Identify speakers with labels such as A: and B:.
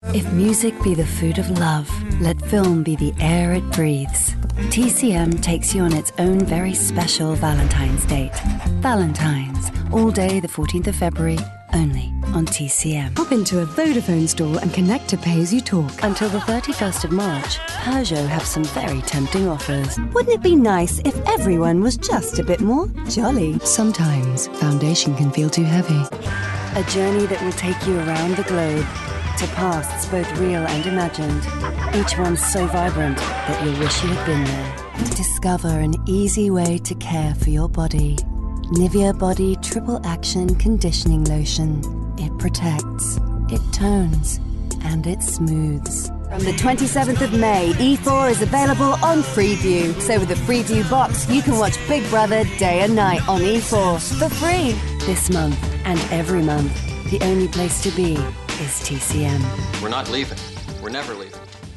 A: If music be the food of love, let film be the air it breathes. TCM takes you on its own very special Valentine's date. Valentine's, all day the 14th of February, only on TCM.
B: Hop into a Vodafone store and connect to Pay As You Talk.
A: Until the 31st of March, Peugeot have some very tempting offers.
B: Wouldn't it be nice if everyone was just a bit more jolly? Sometimes foundation can feel too heavy.
A: A journey that will take you around the globe to pasts both real and imagined. Each one so vibrant that you'll wish you had been there. Discover an easy way to care for your body. Nivea Body Triple Action Conditioning Lotion. It protects, it tones, and it smooths. From the 27th of May, E4 is available on Freeview. So with the Freeview box, you can watch Big Brother day and night on E4 for free. This month and every month, the only place to be is TCM.
C: We're not leaving. We're never leaving.